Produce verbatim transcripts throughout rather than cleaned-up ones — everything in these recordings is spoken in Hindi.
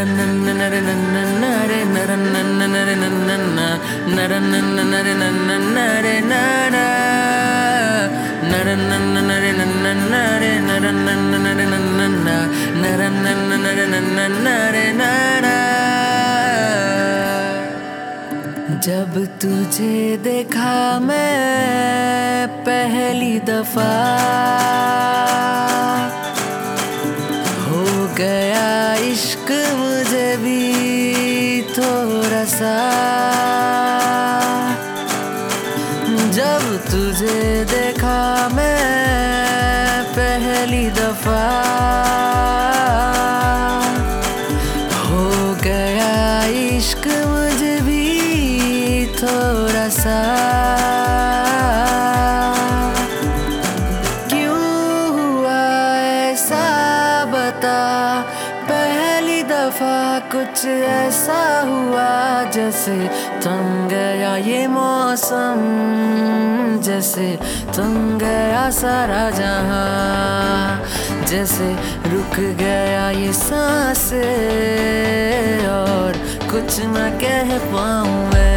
जब तुझे देखा मैं पहली दफा हो गया इश्क मुझे भी थोड़ा सा। जब तुझे देखा मैं पहली दफा हो गया इश्क मुझे भी थोड़ा सा। क्यों हुआ ऐसा बता, पहली दफा कुछ ऐसा हुआ जैसे थम गया ये मौसम, जैसे थम गया सारा जहां, जैसे रुक गया ये सांसें और कुछ न कह पाऊं मैं।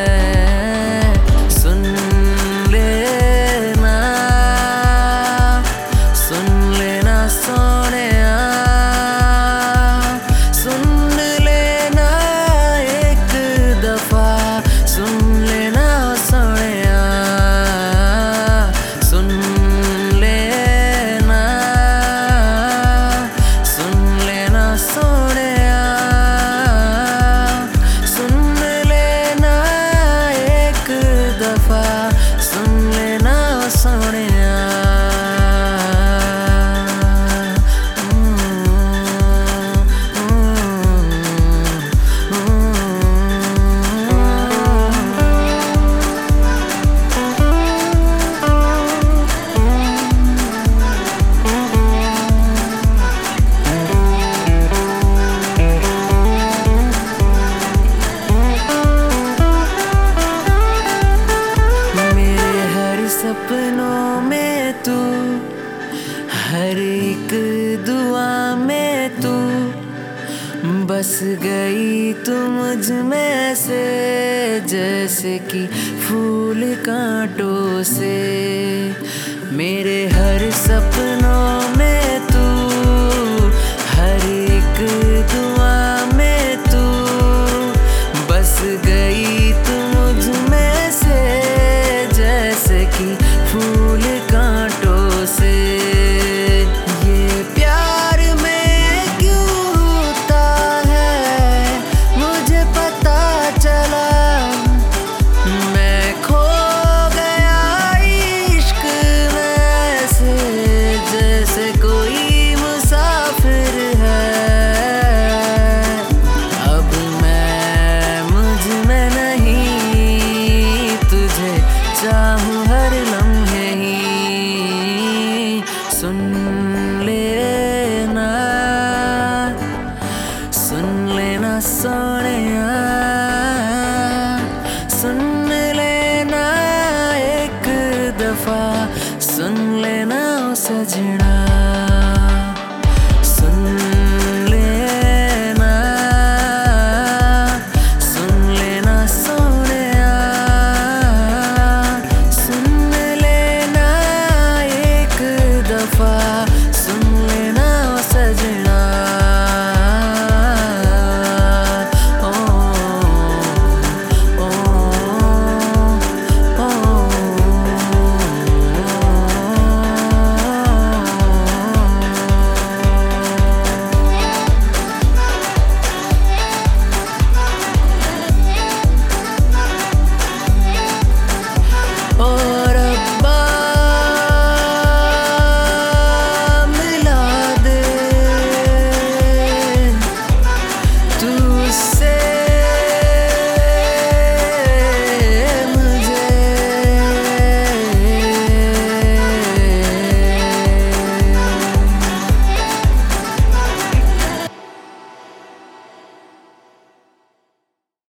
सपनों में तू, हर एक दुआ में तू बस गई तू मुझ में से, जैसे कि फूल कांटों से। मेरे हर सपनों में तू, हर एक दुआ में तू बस गई तू मुझ में से, जैसे कि फूल कांटों से। ये प्यार में क्यों होता है मुझे पता चला, मैं खो गया इश्क में से, जैसे कोई मुसाफिर है। अब मैं मुझ में नहीं, तुझे चाहूं हर लम्हे ही। सुन लेना, सुन लेना सोनिया, सुन लेना एक दफा, सुन लेना ओ सजना।